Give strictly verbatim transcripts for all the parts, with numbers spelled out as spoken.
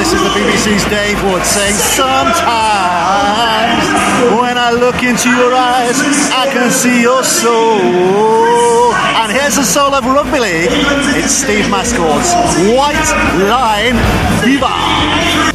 this is the B B C's Dave Wood saying sometimes when I look into your eyes I can see your soul. And here's the soul of rugby league. It's Steve Mascord's White Line Fever.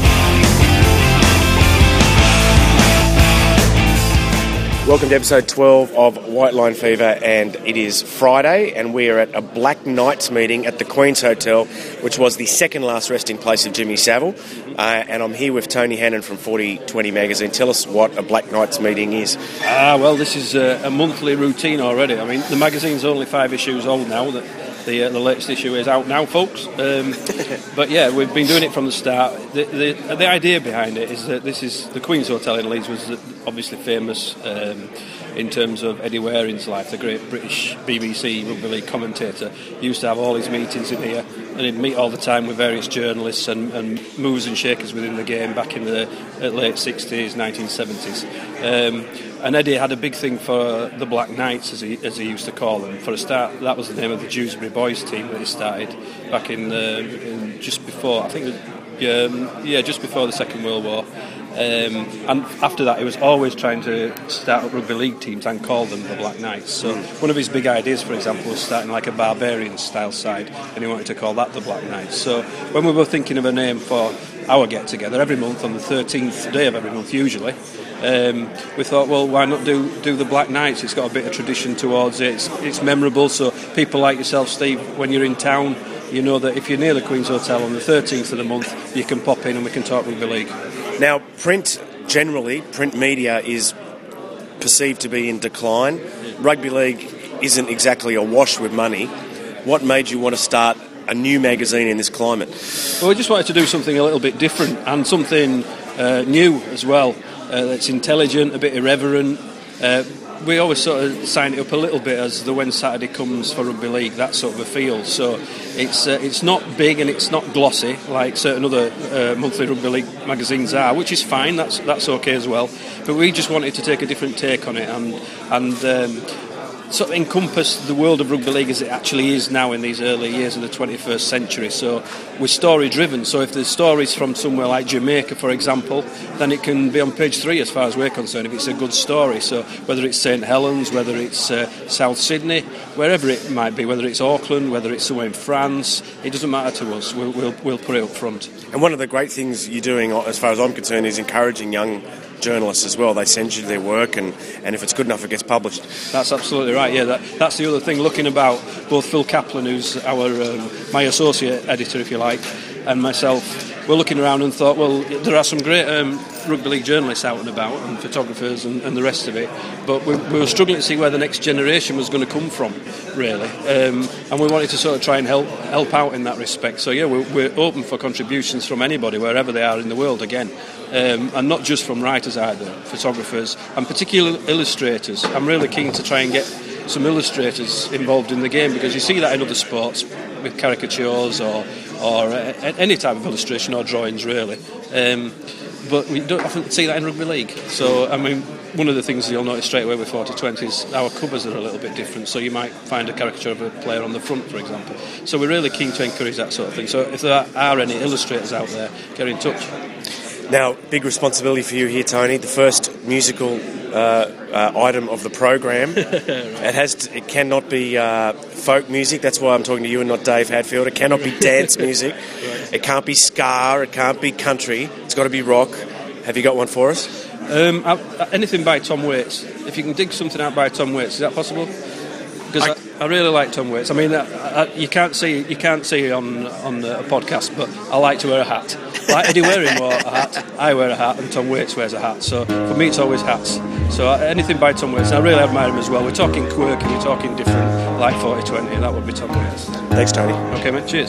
Welcome to episode twelve of White Line Fever, and it is Friday and we are at a Black Knights meeting at the Queen's Hotel, which was the second last resting place of Jimmy Savile, uh, and I'm here with Tony Hannon from forty twenty magazine. Tell us what a Black Knights meeting is. Ah, well, this is a, a monthly routine already. I mean, the magazine's only five issues old now. The, the, uh, the latest issue is out now, folks. Um, but yeah, we've been doing it from the start. The, the, the idea behind it is that this is the Queen's Hotel in Leeds was obviously famous um, in terms of Eddie Waring's life, the great British B B C rugby league commentator. He used to have all his meetings in here, and he'd meet all the time with various journalists and, and movers and shakers within the game back in the late sixties, nineteen seventies. Um, and Eddie had a big thing for the Black Knights, as he as he used to call them. For a start, that was the name of the Dewsbury Boys team that he started back in, uh, in just before, I think, um, yeah, just before the Second World War. Um, and after that, he was always trying to start up rugby league teams and call them the Black Knights. So one of his big ideas, for example, was starting like a Barbarians-style side, and he wanted to call that the Black Knights. So when we were thinking of a name for our get-together, every month, on the thirteenth day of every month usually, um, we thought, well, why not do do the Black Knights? It's got a bit of tradition towards it. It's, it's memorable, so people like yourself, Steve, when you're in town, you know that if you're near the Queen's Hotel on the thirteenth of the month, you can pop in and we can talk rugby league. Now, print, generally, print media is perceived to be in decline. Rugby league isn't exactly awash with money. What made you want to start a new magazine in this climate? Well, we just wanted to do something a little bit different and something uh, new as well, uh, that's intelligent, a bit irreverent. Uh, we always sort of sign it up a little bit as the when Saturday comes for rugby league, that sort of a feel. So it's uh, it's not big and it's not glossy like certain other uh, monthly rugby league magazines are, which is fine. That's that's okay as well. But we just wanted to take a different take on it and and. Um, sort of encompass the world of rugby league as it actually is now in these early years of the twenty-first century. So we're story driven, so if there's stories from somewhere like Jamaica, for example, then it can be on page three as far as we're concerned if it's a good story. So whether it's Saint Helens, whether it's uh, South Sydney, wherever it might be, whether it's Auckland, whether it's somewhere in France, it doesn't matter to us. We'll, we'll, we'll put it up front. And one of the great things you're doing, as far as I'm concerned, is encouraging young journalists as well. They send you their work, and, and if it's good enough, it gets published. That's absolutely right. Yeah, that, that's the other thing. Looking about, both Phil Kaplan, who's our um, my associate editor, if you like, and myself, we're looking around and thought, well, there are some great um, rugby league journalists out and about, and photographers and, and the rest of it, but we, we were struggling to see where the next generation was going to come from, really, um, and we wanted to sort of try and help help out in that respect. So yeah, we're, we're open for contributions from anybody, wherever they are in the world, again. Um, and not just from writers either, photographers and particularly illustrators. I'm really keen to try and get some illustrators involved in the game, because you see that in other sports with caricatures or or uh, any type of illustration or drawings really, um, but we don't often see that in rugby league. So I mean, one of the things you'll notice straight away with forty twenty is our covers are a little bit different, so you might find a caricature of a player on the front, for example. So we're really keen to encourage that sort of thing. So if there are any illustrators out there, get in touch. Now, big responsibility for you here, Tony. The first musical uh, uh, item of the program. Right. It has. To, it cannot be uh, folk music. That's why I'm talking to you and not Dave Hadfield. It cannot be dance music. Right. It can't be ska. It can't be country. It's got to be rock. Have you got one for us? Um, I, anything by Tom Waits. If you can dig something out by Tom Waits, is that possible? Because I, I, I really like Tom Waits. I mean, I, I, you can't see you can't see on on a podcast, but I like to wear a hat. Like Eddie Waring wore a hat, I wear a hat, and Tom Waits wears a hat. So for me, it's always hats. So anything by Tom Waits, I really admire him as well. We're talking quirky, we're talking different, like forty twenty, that would be Tom Waits. Thanks, Tony. Okay, mate. Cheers.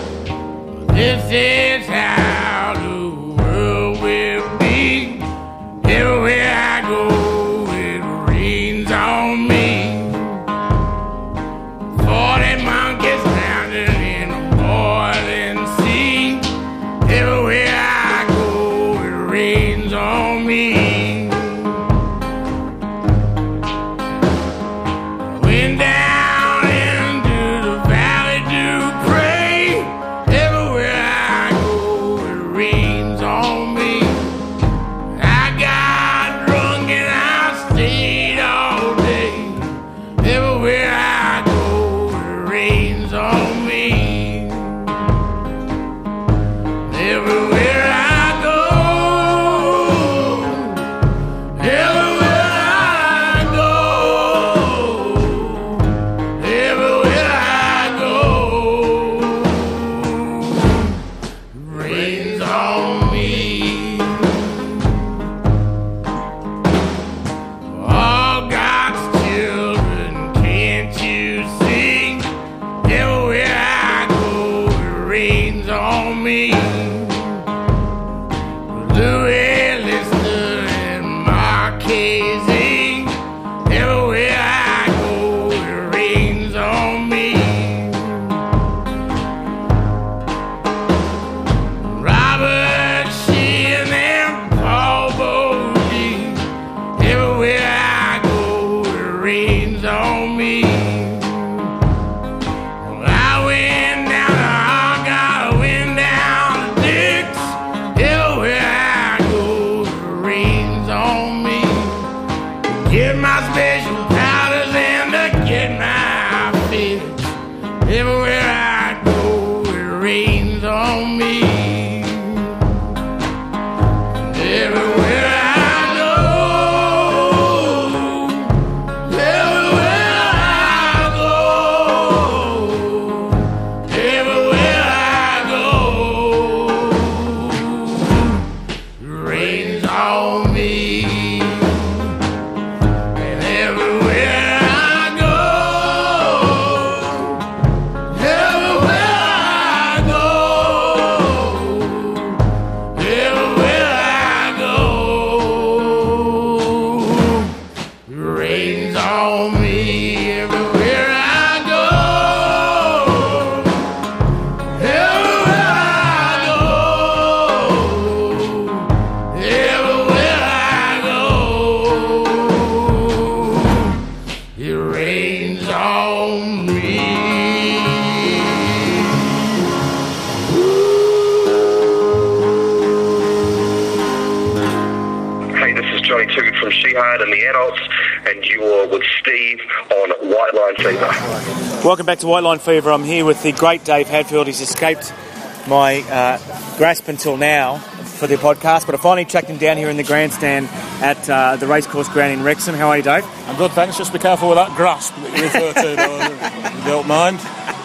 This is how the world will be. Everywhere I go, it rains on me. Forty monkeys drowning in a boiling sea. Everywhere I go, it rains on me. Went down into the valley to pray. Everywhere I go, it rains. on me. Louis Lister and Marquez, everywhere I go, it rains on me. Robert Sheehan and Paul Bodie, everywhere I go, it rains on me. I went down to Argyle, I went down to Dix, everywhere I go, it rains on me. Get my special powders and to get my fix. Everywhere I go, it rains on me. Everywhere I go, everywhere I go, everywhere I go, it rains on me. And everywhere I go, everywhere I go, everywhere I go, it rains on me. Everywhere I go, everywhere I go, everywhere I go, it rains on me. Hey, this is Johnny Tuggett from Shehard and the Adults, and you're with Steve on White Line Fever. Welcome back to White Line Fever. I'm here with the great Dave Hadfield. He's escaped my uh, grasp until now for the podcast, but I finally tracked him down here in the grandstand at uh, the racecourse ground in Wrexham. How are you, Dave? I'm good, thanks. Just be careful with that grasp that you refer to, though, if you don't mind.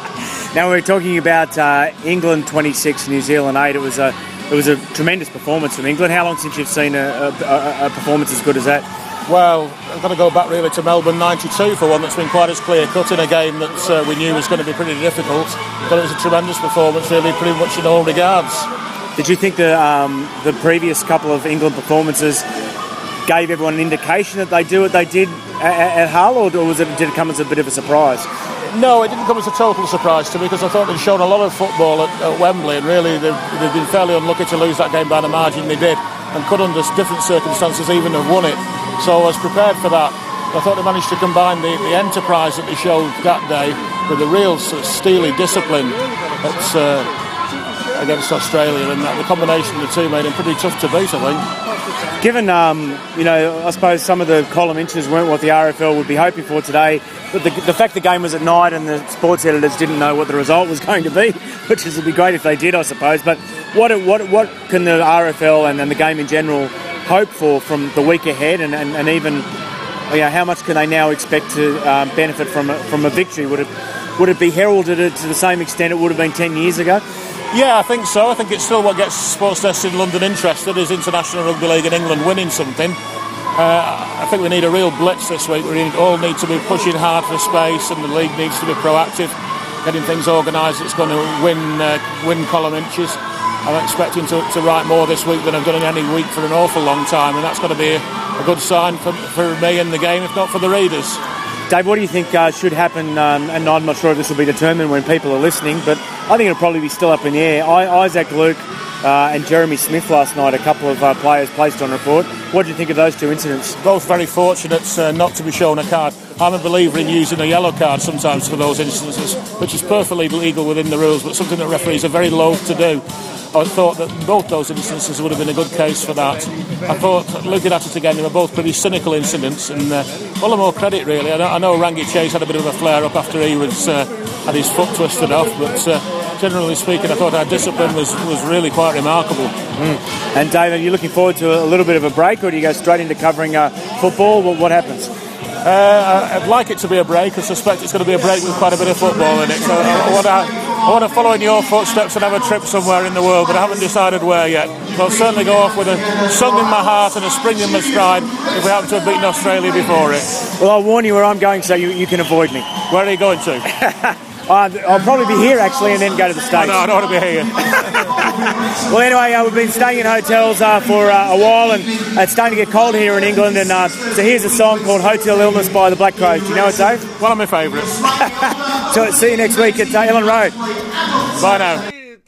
Now we're talking about uh, England twenty-six, New Zealand eight. It was a it was a tremendous performance from England. How long since you've seen a, a, a performance as good as that? Well, I've got to go back really to Melbourne ninety-two for one that's been quite as clear-cut in a game that uh, we knew was going to be pretty difficult. But it was a tremendous performance, really, pretty much in all regards. Did you think the um, the previous couple of England performances gave everyone an indication that they do what they did at, at Hull, or was it, did it come as a bit of a surprise? No, it didn't come as a total surprise to me, because I thought they'd shown a lot of football at, at Wembley, and really they've, they've been fairly unlucky to lose that game by the margin they did, and could under different circumstances even have won it. So I was prepared for that. I thought they managed to combine the, the enterprise that they showed that day with the real sort of steely discipline at, uh, against Australia, and that, the combination of the two made them pretty tough to beat, I think. Given, um, you know, I suppose some of the column inches weren't what the R F L would be hoping for today, but the, the fact the game was at night and the sports editors didn't know what the result was going to be, which would be great if they did, I suppose. But what what what can the R F L and, and the game in general hope for from the week ahead, and, and, and even, you know, how much can they now expect to um, benefit from a, from a victory? Would it would it be heralded to the same extent it would have been ten years ago? Yeah, I think so. I think it's still what gets Sports Desk in London interested, is International Rugby League in England winning something. Uh, I think we need a real blitz this week. We all need to be pushing hard for space, and the league needs to be proactive, getting things organised that's going to win uh, win column inches. I'm expecting to, to write more this week than I've done in any week for an awful long time, and that's going to be a, a good sign for, for me and the game, if not for the readers. Dave, what do you think uh, should happen? Um, and I'm not sure if this will be determined when people are listening, but I think it'll probably be still up in the air. I, Isaac Luke uh, and Jeremy Smith last night, a couple of uh, players placed on report. What do you think of those two incidents? Both very fortunate uh, not to be shown a card. I'm a believer in using a yellow card sometimes for those instances, which is perfectly legal within the rules, but something that referees are very loath to do. I thought that both those instances would have been a good case for that. I thought, looking at it again, they were both pretty cynical incidents, and uh, all the more credit, really. I know, I know Rangi Chase had a bit of a flare-up after he was uh, had his foot twisted off, but uh, generally speaking, I thought our discipline was, was really quite remarkable. Mm. And Dave, are you looking forward to a little bit of a break, or do you go straight into covering uh, football? What, what happens? Uh, I'd like it to be a break. I suspect it's going to be a break with quite a bit of football in it. So I, I want to, I want to follow in your footsteps and have a trip somewhere in the world, but I haven't decided where yet. So I'll certainly go off with a song in my heart and a spring in my stride if we happen to have beaten Australia before it. Well, I'll warn you where I'm going so you, you can avoid me. Where are you going to? Uh, I'll probably be here actually, and then go to the States. Oh, no, I don't want to be here. Well, anyway, uh, we've been staying in hotels uh, for uh, a while, and it's starting to get cold here in England. And uh, so here's a song called "Hotel Illness" by the Black Crowes. Do you know it, Dave? One of my favourites. So see you next week at uh, Ellen Road. Bye now.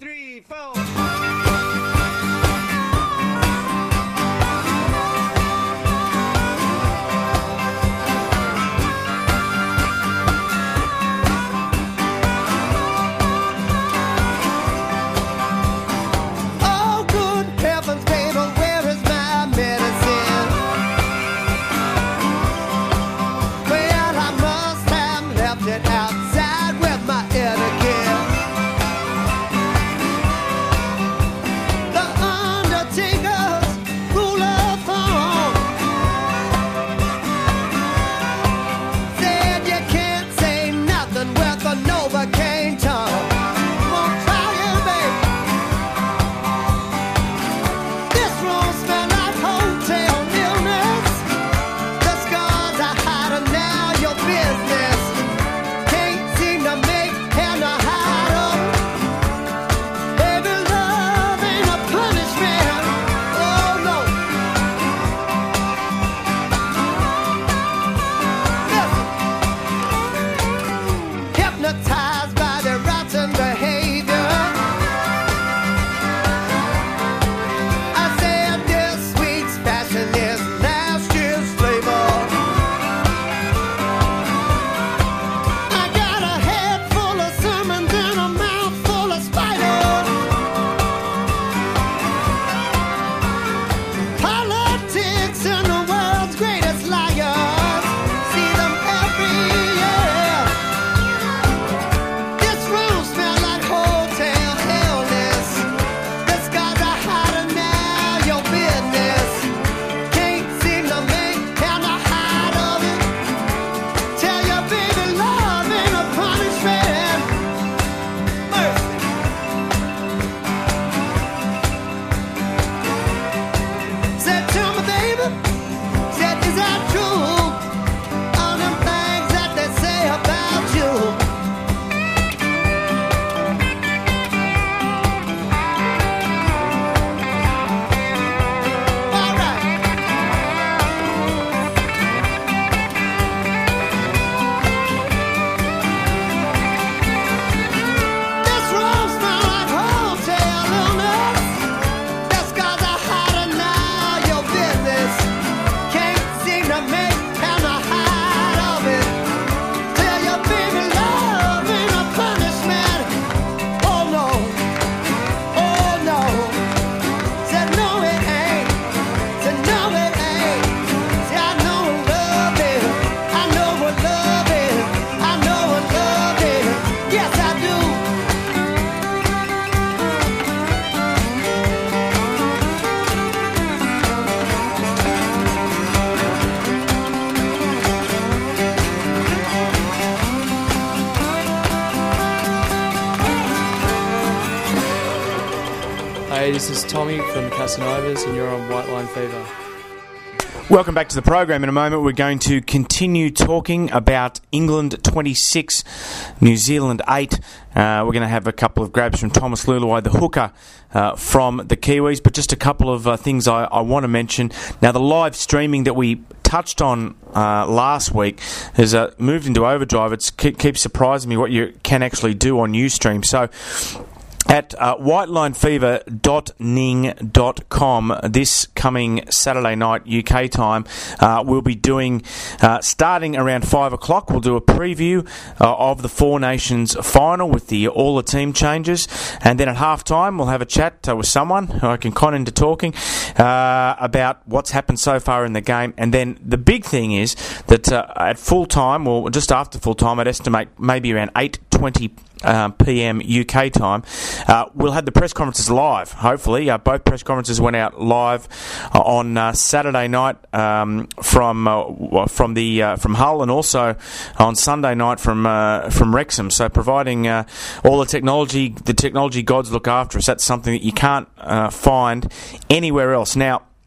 Hey, this is Tommy from Casanovas, and you're on White Line Fever. Welcome back to the program. In a moment, we're going to continue talking about England twenty-six, New Zealand eight. Uh, we're going to have a couple of grabs from Thomas Luluai, the hooker uh, from the Kiwis, but just a couple of uh, things I, I want to mention. Now, the live streaming that we touched on uh, last week has uh, moved into overdrive. It keep, keeps surprising me what you can actually do on Ustream. So, at uh, white line fever dot ning dot com this coming Saturday night U K time, uh, we'll be doing, uh, starting around five o'clock, we'll do a preview uh, of the Four Nations final with the all the team changes, and then at half time we'll have a chat uh, with someone who I can con into talking uh, about what's happened so far in the game. And then the big thing is that uh, at full time, or just after full time, I'd estimate maybe around eight twenty Um, P M U K time, uh, we'll have the press conferences live, hopefully. Uh, both press conferences went out live uh, on uh, Saturday night um, from uh, from the uh, from Hull, and also on Sunday night from uh, from Wrexham. So providing uh, all the technology, the technology gods look after us. That's something that you can't uh, find anywhere else. Now,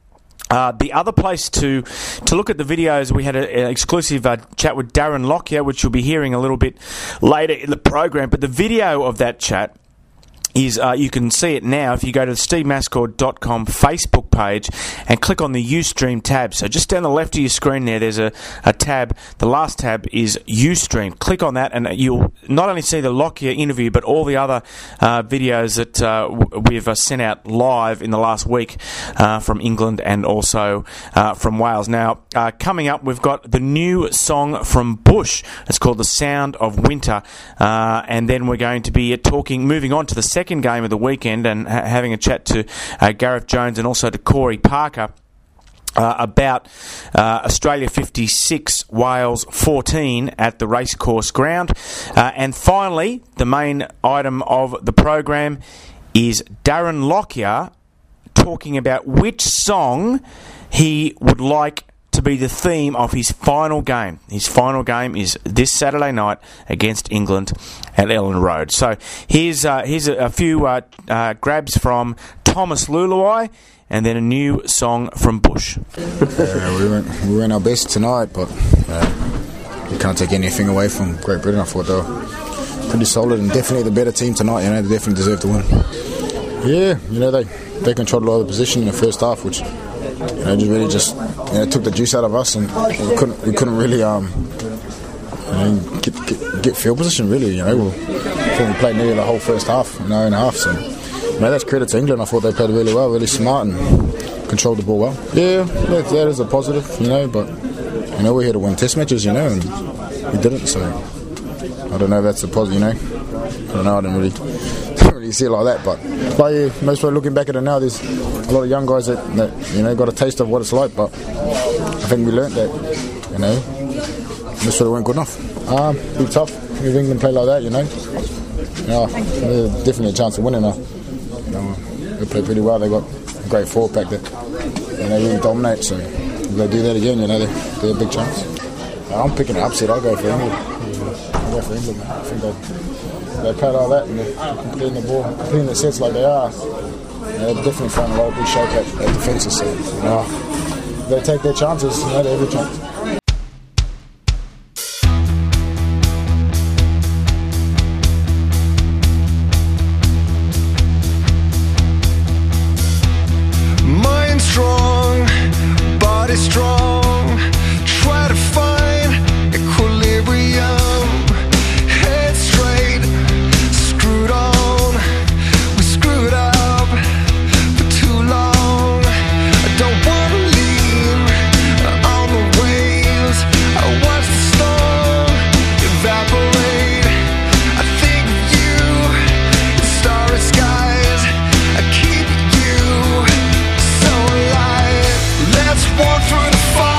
Uh, the other place to to look at the videos, we had an exclusive uh, chat with Darren Lockyer, which you'll be hearing a little bit later in the program. But the video of that chat is, uh, you can see it now if you go to the steve mascord dot com Facebook page and click on the Ustream tab. So just down the left of your screen there, there's a, a tab. The last tab is Ustream. Click on that and you'll not only see the Lockyer interview, but all the other uh, videos that uh, we've uh, sent out live in the last week uh, from England and also uh, from Wales. Now, uh, coming up, we've got the new song from Bush. It's called The Sound of Winter. Uh, and then we're going to be talking, moving on to the second game of the weekend and ha- having a chat to uh, Gareth Jones and also to Corey Parker uh, about uh, Australia fifty-six, Wales fourteen at the Racecourse Ground. Uh, and finally, the main item of the program is Darren Lockyer talking about which song he would like to be the theme of his final game. His final game is this Saturday night against England at Ellen Road. So here's uh, here's a, a few uh, uh, grabs from Thomas Luluai and then a new song from Bush. uh, we, went, we went our best tonight, but uh, we can't take anything away from Great Britain. I thought they were pretty solid and definitely the better team tonight. You know, they definitely deserve to win. Yeah, you know, they, they controlled a lot of the position in the first half, which you know, just really just you know, took the juice out of us, and we couldn't we couldn't really um you know, get, get get field position really. You know, we, we played nearly the whole first half, an hour and a half. So you know, that's credit to England. I thought they played really well, really smart, and controlled the ball well. Yeah, that, that is a positive, you know. But you know, we're here to win Test matches, you know, and we didn't. So I don't know if that's a positive, you know. I don't know. I didn't really. You see it like that, but, but yeah, most people looking back at it now, there's a lot of young guys that, that you know got a taste of what it's like, but I think we learnt that you know this sort of weren't good enough. Um, be tough if England play like that, you know. Yeah, there's definitely a chance of winning now. You know, they play pretty well. They got a great forward pack that you know really dominate. So if they do that again, you know, they they're a big chance. I'm picking an upset. I'll go for England. I'll go for England. Man. I think they. They play like that and they're completing the ball, completing the sets like they are. They're definitely throwing a lot of big shake at, at defences. So, you know, if they take their chances, you know, they have a chance. Mind strong, body strong. Try to find equilibrium. Walk through the fire.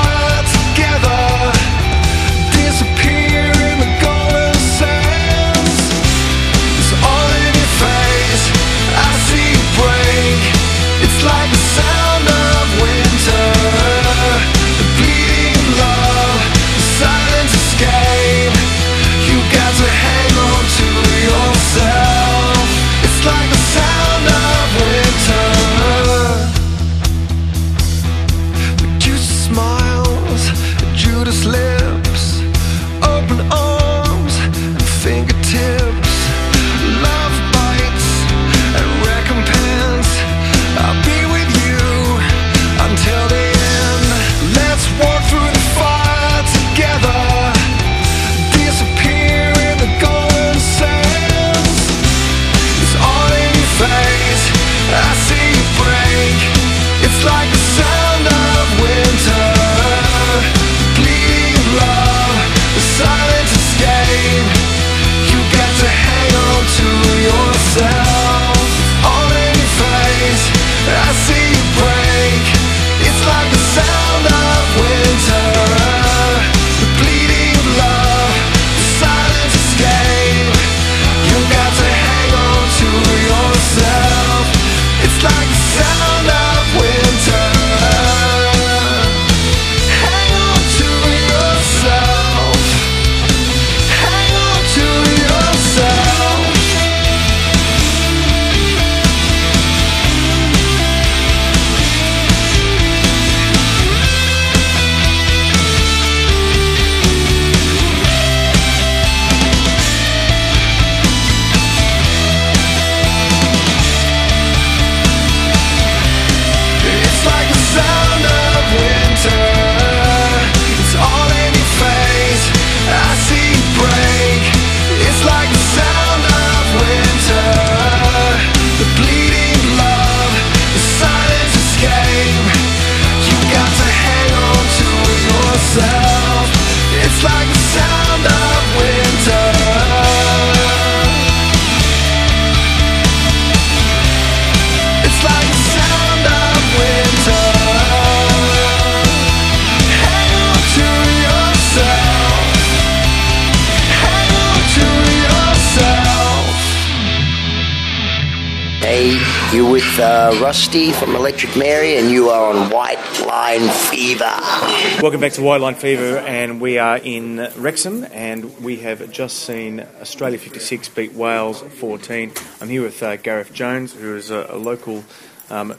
Hey, you're with uh, Rusty from Electric Mary, and you are on White Line Fever. Welcome back to White Line Fever, and we are in Wrexham, and we have just seen Australia fifty-six beat Wales fourteen. I'm here with uh, Gareth Jones, who is a, a local um,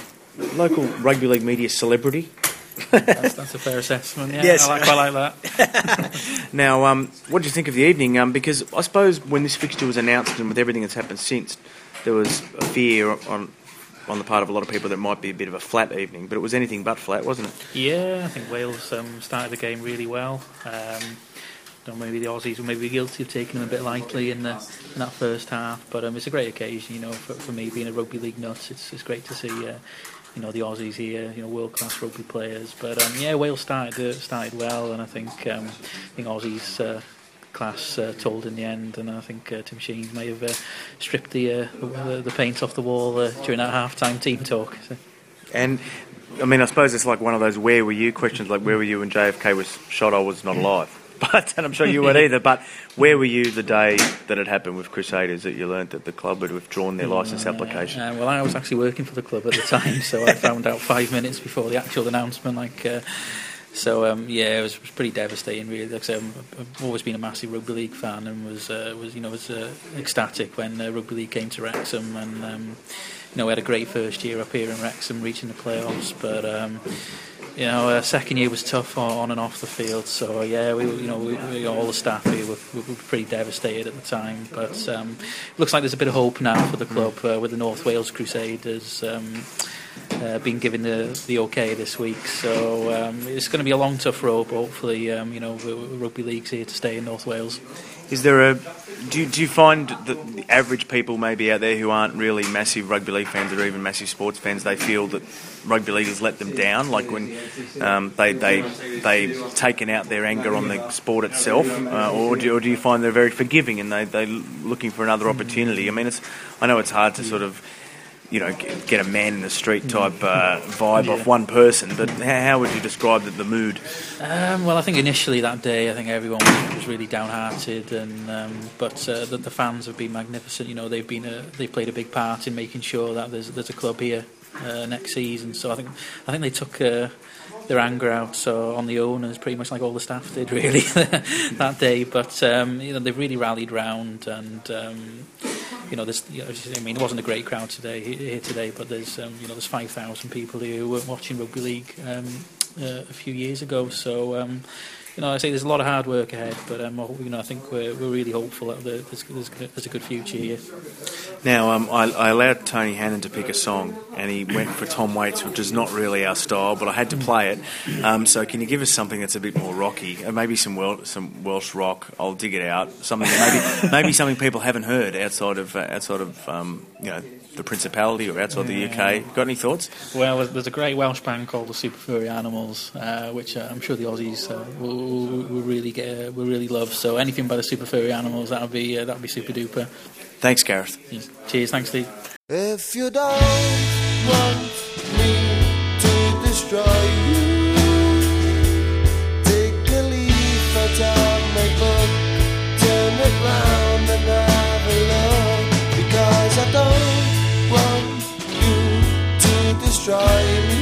local rugby league media celebrity. that's, that's a fair assessment. Yeah, yes, I like, I like that. Now, um, what do you think of the evening? Um, because I suppose when this fixture was announced, and with everything that's happened since, there was a fear on on the part of a lot of people that it might be a bit of a flat evening, but it was anything but flat, wasn't it? Yeah, I think Wales um, started the game really well. Um, don't know, maybe the Aussies were maybe guilty of taking them a bit lightly in, the, in that first half, but um, it's a great occasion, you know, for, for me being a rugby league nut. It's it's great to see, uh, you know, the Aussies here, you know, world class rugby players. But um, yeah, Wales started uh, started well, and I think um, I think Aussies. Uh, class uh, told in the end, and I think uh, Tim Sheens may have uh, stripped the, uh, the the paint off the wall uh, during that half-time team talk. So. And I mean, I suppose it's like one of those "where were you" questions, like where were you when J F K was shot? I was not alive, but and I'm sure you weren't either. But where were you the day that it happened with Crusaders, that you learnt that the club had withdrawn their licence uh, application? Uh, well, I was actually working for the club at the time, so I found out five minutes before the actual announcement. Like. Uh, So um, yeah, it was, was pretty devastating. Really, like I said, I've always been a massive rugby league fan, and was uh, was you know was uh, ecstatic when uh, rugby league came to Wrexham, and um, you know we had a great first year up here in Wrexham, reaching the playoffs. But um, you know, uh, second year was tough on and off the field. So yeah, we you know we, we, all the staff here were, were pretty devastated at the time. But um, it looks like there's a bit of hope now for the club uh, with the North Wales Crusaders. Um, Uh, been given the the okay this week, so um, it's going to be a long, tough road. But hopefully, um, you know, rugby league's here to stay in North Wales. Is there a do you, do you find that the average people maybe out there who aren't really massive rugby league fans or even massive sports fans, they feel that rugby league has let them down, like when um, they they they've taken out their anger on the sport itself, uh, or, do, or do you find they're very forgiving and they they're looking for another opportunity? I mean, it's I know it's hard to sort of. You know, get a man in the street type uh, vibe yeah. off one person, but how would you describe the, the mood? Um, well, I think initially that day, I think everyone was, was really downhearted, and um, but uh, the, the fans have been magnificent. You know, they've been a, they played a big part in making sure that there's there's a club here uh, next season. So I think I think they took. Uh, their anger out so on the owners, pretty much like all the staff did really that day. But um, you know, they've really rallied round, and um, you know, this. You know, I mean, it wasn't a great crowd today here today, but there's um, you know, there's five thousand people here who weren't watching rugby league um, uh, a few years ago. So. Um, You know, I say there's a lot of hard work ahead, but um, you know, I think we're we're really hopeful that there's, there's, there's a good future here. Now, um, I, I allowed Tony Hannon to pick a song, and he went for Tom Waits, which is not really our style, but I had to play it. Um, so, can you give us something that's a bit more rocky, uh, maybe some Wel- some Welsh rock? I'll dig it out. Something maybe maybe something people haven't heard outside of uh, outside of um, you know, the Principality or outside the U K. Got any thoughts? Well, there's a great Welsh band called the Super Furry Animals, uh, which uh, I'm sure the Aussies uh, will. We really get, uh, we really love. So anything by the Super Furry Animals, that'll be uh, that'll be super duper. Thanks, Gareth. Cheers, thanks, Steve. If you don't want me to destroy you, take a leaf out of my book, turn it round and have a look, because I don't want you to destroy me.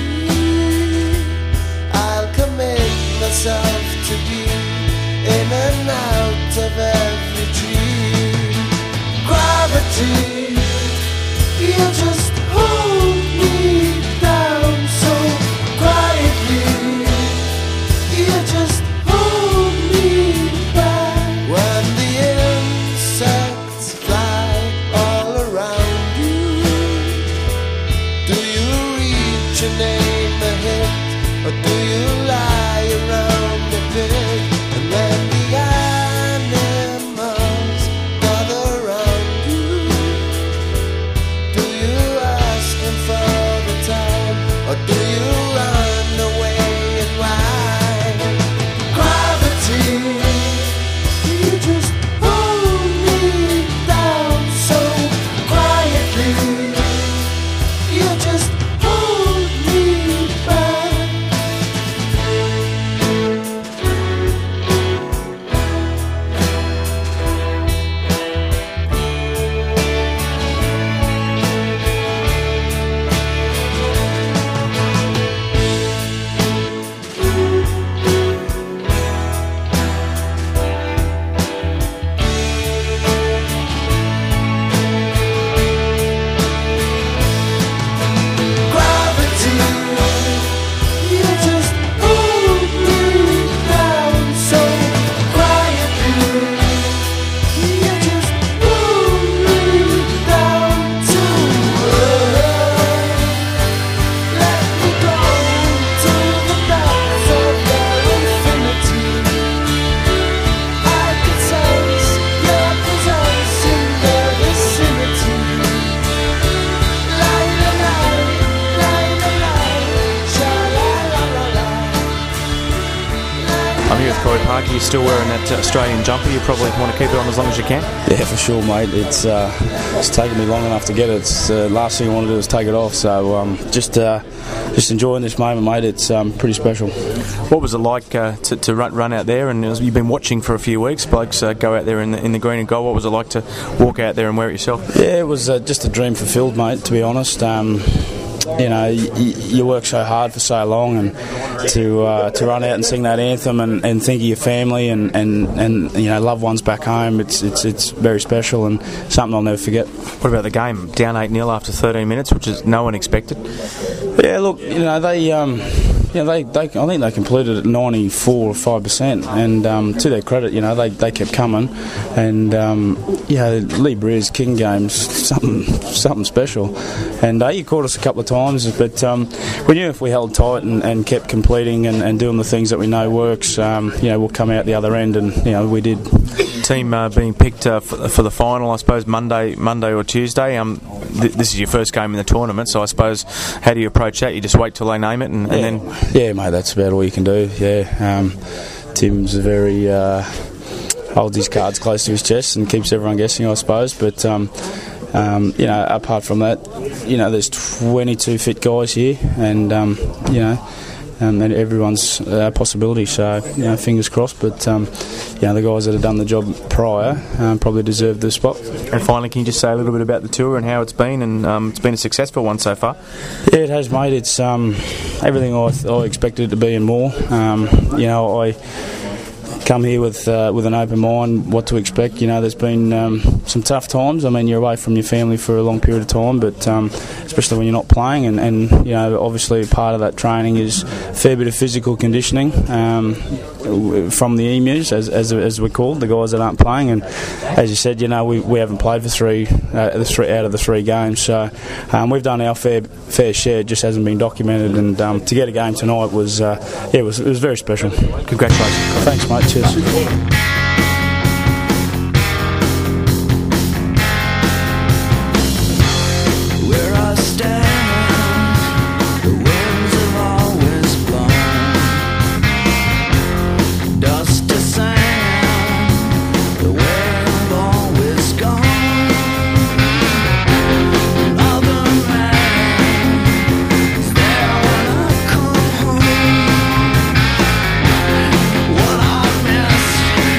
I'll commit myself to be in and out of every dream. Gravity, you just hold me down so quietly. You just hold me back when the insects fly all around you. Do you reach and aim a hit, or do you lie around the bit? And then the animals gather around you. Do you ask them for the time, or do you run away and why? Gravity, you just hold me down so quietly. You just hold me back. you're still wearing that uh, Australian jumper. You probably want to keep it on as long as you can. Yeah, for sure, mate. It's uh, it's taken me long enough to get it. It's the uh, last thing I want to do is take it off. So um, just uh, just enjoying this moment, mate. It's um, pretty special. What was it like uh, to, to run, run out there? And you've been watching for a few weeks, blokes uh, go out there in the, in the green and gold. What was it like to walk out there and wear it yourself? Yeah, it was uh, just a dream fulfilled, mate. To be honest. Um, You know, you, you work so hard for so long, and to uh, to run out and sing that anthem and, and think of your family and, and, and you know loved ones back home, it's it's it's very special and something I'll never forget. What about the game? Down eight nil after thirteen minutes, which is no one expected. Yeah, look, you know they. Um, Yeah, they, they, I think they completed at ninety-four or five percent, and um, to their credit, you know, they, they kept coming, and um, yeah, Lee Breer's King game's something something special, and uh, you caught us a couple of times, but um, we knew if we held tight and, and kept completing and, and doing the things that we know works, um, you know, we'll come out the other end, and you know, we did. Team uh, being picked uh, for, for the final, I suppose Monday, Monday or Tuesday. Um, th- this is your first game in the tournament, so I suppose how do you approach that? You just wait till they name it, and, and yeah. then yeah, mate, that's about all you can do. Yeah, um, Tim's a very uh, holds his cards close to his chest and keeps everyone guessing, I suppose. But um, um, you know, apart from that, you know, there's twenty-two fit guys here, and um, you know. Um, and everyone's a uh, possibility, so you know, fingers crossed. But um, you know, the guys that have done the job prior um, probably deserve the spot. And finally, can you just say a little bit about the tour and how it's been? And um, it's been a successful one so far. Yeah, it has, mate. It's um, everything I, th- I expected it to be and more. Um, you know, I come here with uh, with an open mind, what to expect. You know, there's been um, some tough times. I mean, you're away from your family for a long period of time, but um, especially when you're not playing, and, and you know, obviously part of that training is a fair bit of physical conditioning um, from the emus, as, as as we're called, the guys that aren't playing. And as you said, you know, we, we haven't played for three, uh, the three out of the three games, so um, we've done our fair fair share. It just hasn't been documented, and um, to get a game tonight was uh, yeah, it was it was very special. Congratulations. Thanks, mate. Cheers. Where I stand, the winds have always blown. Dust to sand, the way I've always gone. Another man is there when I come home. What I miss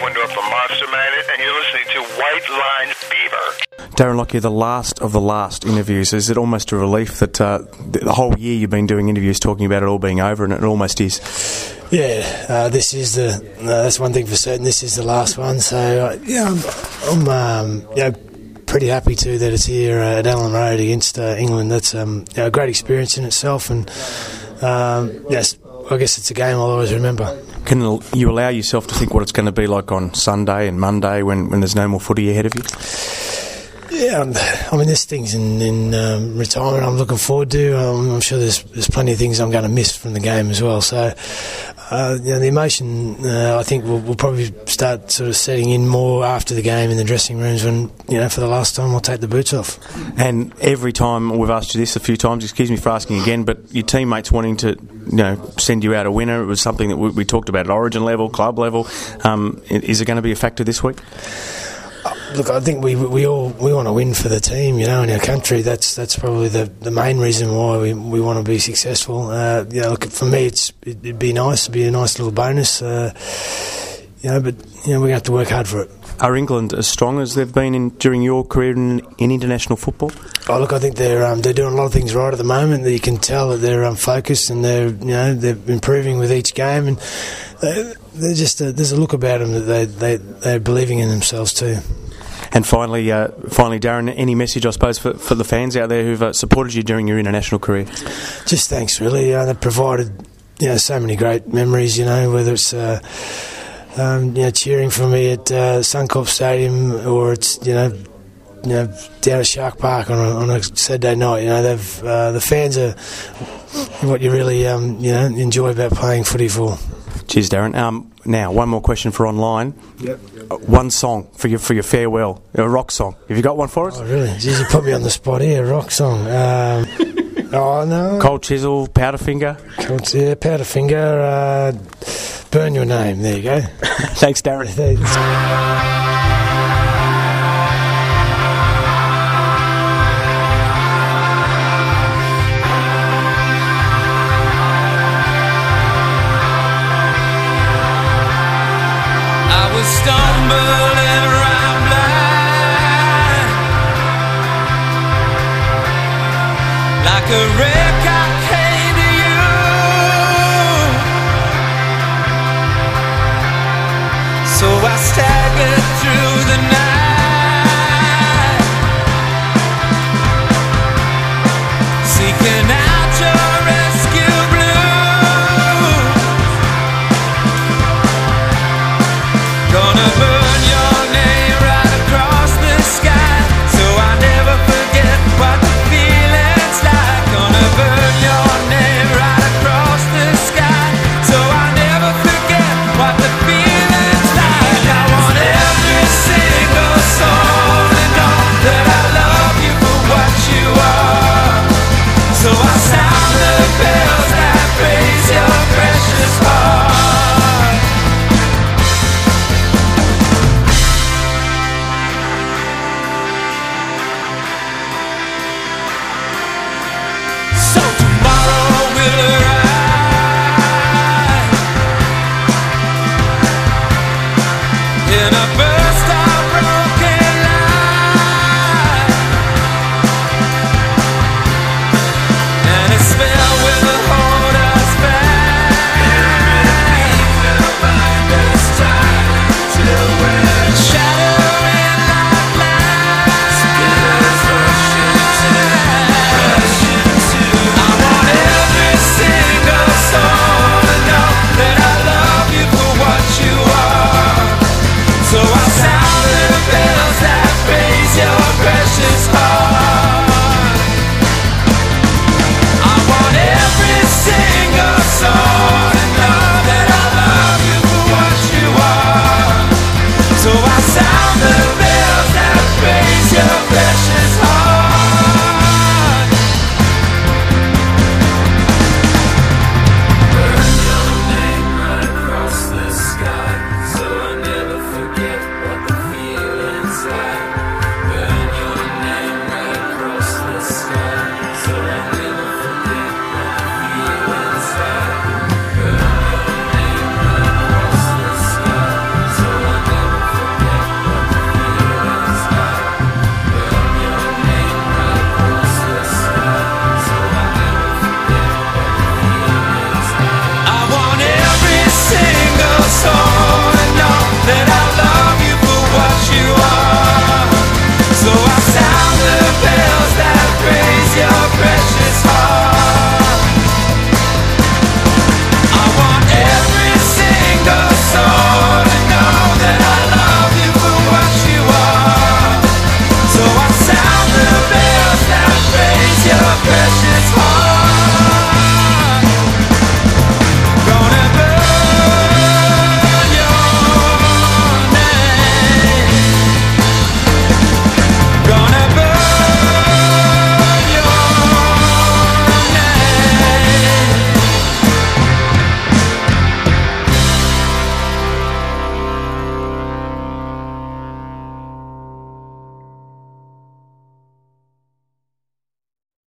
Windorf from Monster Magnet, and you're listening to White Line Fever. Darren Lockyer, the last of the last interviews. Is it almost a relief that uh, the whole year you've been doing interviews talking about it all being over, and it almost is? Yeah, uh, this is the. Uh, that's one thing for certain. This is the last one. So uh, yeah, I'm, I'm um, you know, pretty happy too that it's here uh, at Ellen Road against uh, England. That's um, you know, a great experience in itself, and um, yes, I guess it's a game I'll always remember. Can you allow yourself to think what it's going to be like on Sunday and Monday when, when there's no more footy ahead of you? Yeah, I mean, there's things in, in um, retirement I'm looking forward to. Um, I'm sure there's there's plenty of things I'm going to miss from the game as well. So, uh, you know, the emotion, uh, I think, will will probably start sort of setting in more after the game in the dressing rooms when, you know, for the last time I'll take the boots off. And every time we've asked you this a few times, excuse me for asking again, but your teammates wanting to, you know, send you out a winner, it was something that we, we talked about at Origin level, club level. Um, is it going to be a factor this week? Look, I think we we all we want to win for the team, you know, in our country. That's that's probably the, the main reason why we we want to be successful. Uh, you know, look, for me, it's it'd be nice, it'd be a nice little bonus, uh, you know. But you know, we're going to have to work hard for it. Are England as strong as they've been in, during your career in, in international football? Oh, look, I think they're um, they're doing a lot of things right at the moment. That you can tell that they're um, focused and they're you know they're improving with each game, and they're, they're just uh, there's a look about them that they they they're believing in themselves too. And finally, uh, finally, Darren, any message, I suppose, for, for the fans out there who've uh, supported you during your international career? Just thanks, really. Uh, they've provided, you know, so many great memories. You know, whether it's uh, um, you know cheering for me at uh, Suncorp Stadium or it's you know, you know down at Shark Park on a, on a Saturday night. You know, they've uh, the fans are what you really um, you know enjoy about playing footy for. Cheers, Darren. Um, now, one more question for online. Yep. Uh, one song for your for your farewell, a rock song. Have you got one for us? Oh, really? Jeez, you put me on the spot here. A rock song. Um, oh no. Cold Chisel, Powderfinger. Cold, yeah, Powderfinger. Uh, Burn Your Name. There you go. Thanks, Darren. Thanks. Stumbling around blind, like a wreck I came to you. So I staggered through the night, seeking out your rescue blue. Gonna burn in a